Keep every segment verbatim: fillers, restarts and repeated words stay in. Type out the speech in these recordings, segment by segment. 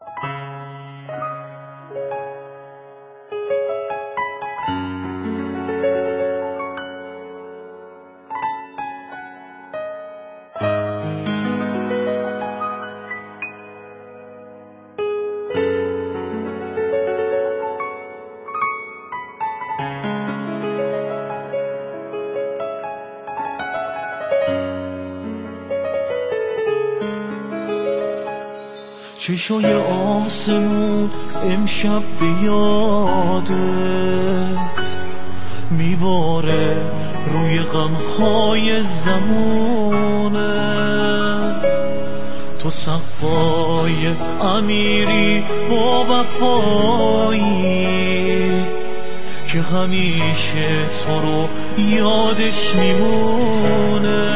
چشای آسمون امشب به یادت میباره روی غمهای زمونه. تو سقای امیری با وفایی که همیشه تو رو یادش میمونه.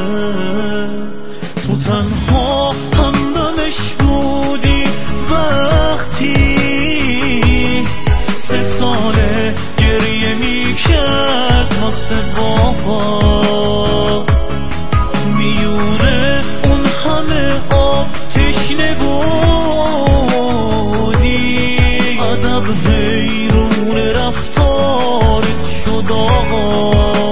تو تنها همدمش بودی وقتی سه ساله گریه میکرد واسه بابا. میونه اون همه آب تشنه بودی، ادب حیرون رفتارت شد آقا.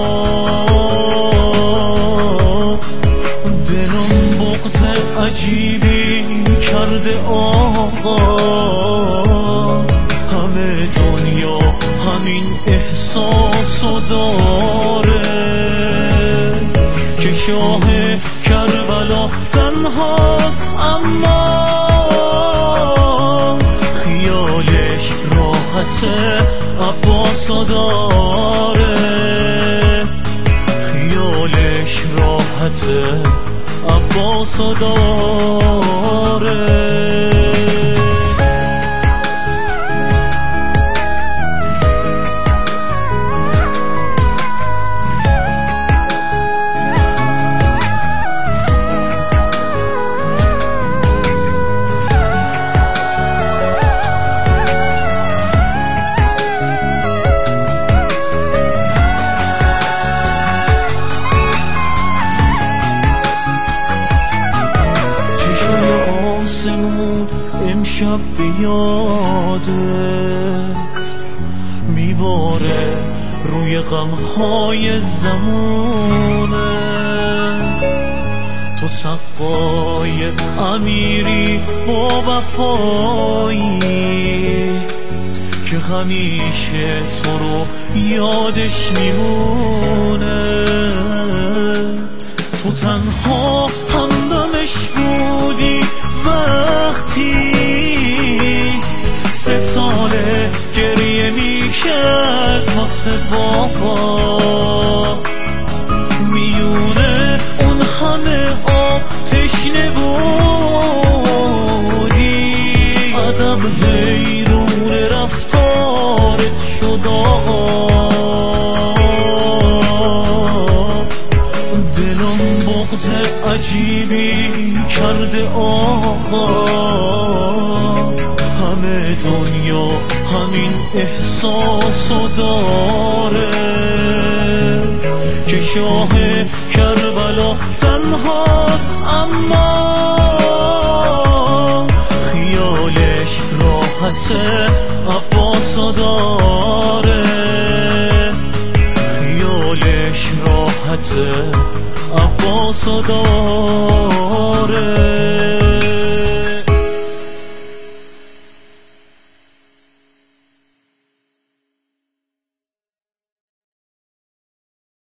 دلم بغض عجیبی کرده آقا. همه دنیا همین احساسو داره که شاه کربلا تنهاست، اما خیالش راحته عباسو داره. خیالش راحته عباسو داره. امشب به یادت میباره روی غمهای زمونه. تو سقای امیری با وفایی که همیشه تو رو یادش میمونه. تو تنها همدمش بودی وقتی سه ساله گریه میکرد واسه بابا. میونه اون همه آب تشنه بودی، ادب حیرون رفتارت شد آقا. دلم بغض عجیبی کرده آقا. همه دنیا همین احساسو داره که شاه کربلا تنهاست، اما خیالش راحته عباسو داره. خیالش راحته عباسو داره.